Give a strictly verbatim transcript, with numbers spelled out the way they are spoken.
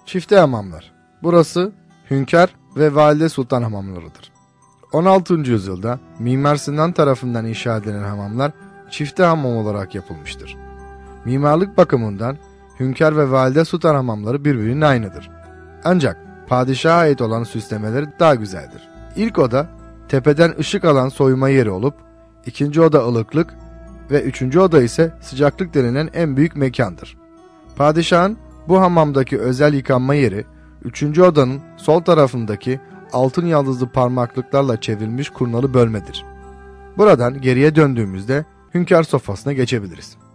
Çifte hamamlar. Burası Hünkar ve Valide Sultan hamamlarıdır. on altıncı yüzyılda Mimar Sinan tarafından inşa edilen hamamlar çifte hamam olarak yapılmıştır. Mimarlık bakımından Hünkar ve Valide Sultan hamamları birbirinin aynıdır. Ancak padişaha ait olan süslemeleri daha güzeldir. İlk oda tepeden ışık alan soyunma yeri olup, ikinci oda ılıklık ve üçüncü oda ise sıcaklık denilen en büyük mekandır. Padişahın bu hamamdaki özel yıkanma yeri, üçüncü odanın sol tarafındaki altın yaldızlı parmaklıklarla çevrilmiş kurnalı bölmedir. Buradan geriye döndüğümüzde Hünkar sofasına geçebiliriz.